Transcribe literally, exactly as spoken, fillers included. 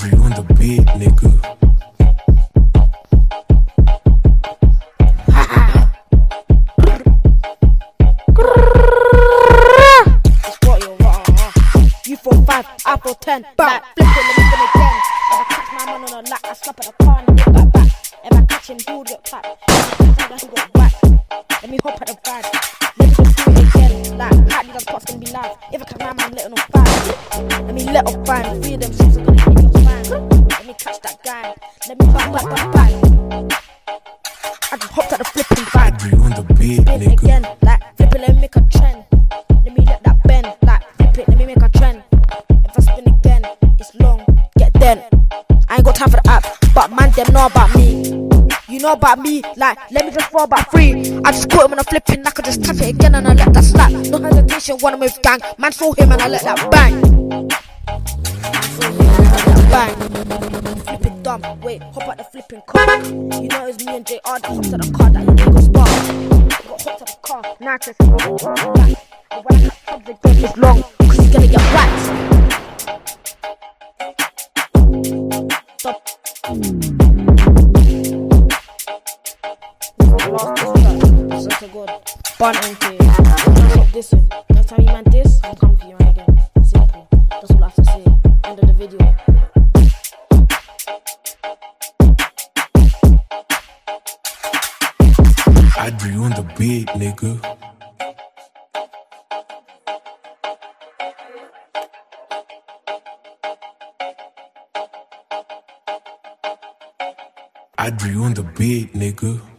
Adri on the beat, nigga. You for five, I for ten. Like flipping the moving again. If I catch my man on a lap, I slap at the car and get back back. If I catch him, he'll get clapped. If he got whacked, let me hop at the van. Let me just do it again. Like party dance parts gonna be live. If I catch my man, let him on fire. Let me let off fine. Three of them six are gonna hit your spine. Let me catch that guy. Let me back back back back. I just hopped at the flipping van. Adri on the beat, Spin nigga. again. Like flip it, let me make a trend. Let me let that bend. Like flip it, let me make a trend. If I spin again, it's long, get then. I ain't got time for the app, but man, them know about me. You know about me, like, let me just roll about three. I just caught him on a flipping, I could just tap it again and I let that slap. No hesitation, wanna move gang. Man saw him and I let that bang. Saw him and I let that bang. Flipping dumb, wait, hop at the flipping car. You know it was me and J R that hopped at the car, that you nigga spark. Got hopped at the car, now it's back. And when I catch the game, it's long, cause he's gonna get whacked. Stop. Last this track, good. Bun and K. Stop dissing. Next time you man diss, I'll come for you right again. Simple. That's all I have to say. End of the video. Adri on the beat, nigga. Adri on the beat, nigga.